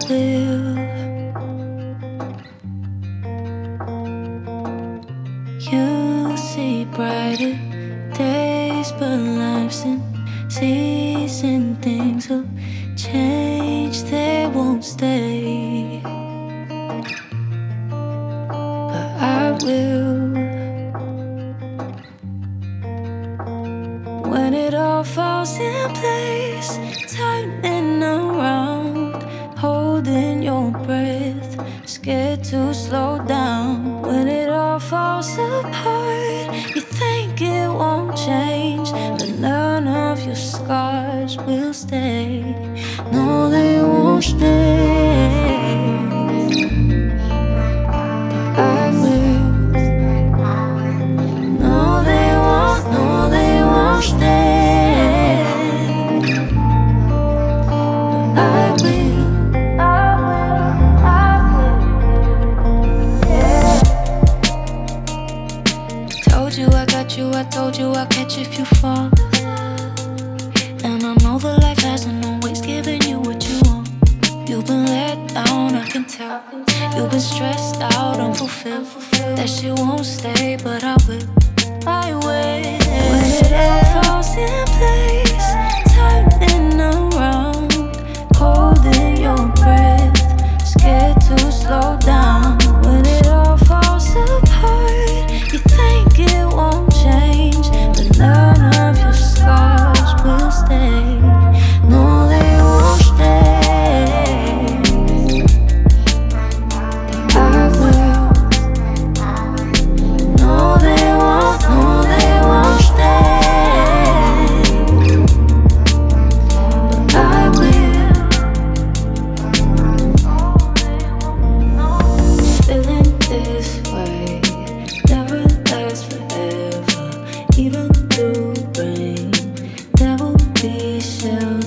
will. You see brighter days, but life's in season. Things will change, they won't stay. But I will. When it all falls in place, turning around, holding your breath, scared to slow down. When it all falls apart, you think it won't change, but none of your scars will stay. No, they won't stay. I will. No, they won't. No, they won't stay. I will. Told you I got you, I told you I'll catch if you fall. And I know that life hasn't always given you what you want. You've been let down, I can tell. You've been stressed out, unfulfilled. That shit won't stay, but I will. I will. When it all falls in place, turning around, holding your breath, scared to slow down. When it all falls apart, you think it won't change, but none of your scars will stay. No, they won't stay. I will. No, they won't. No, they won't stay. I will. Feeling this way never lasts forever. Even through rain, there will be shelter.